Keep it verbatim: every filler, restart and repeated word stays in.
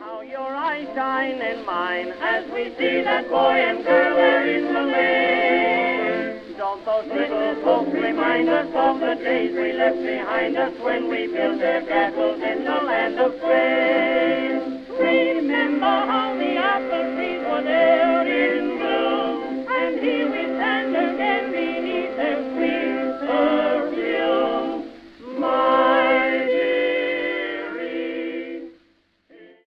How your eyes shine in mine as we see that boy and girl there in the lane. Don't those little folks remind us of the days we left behind us when we built their castles in the land of Spain?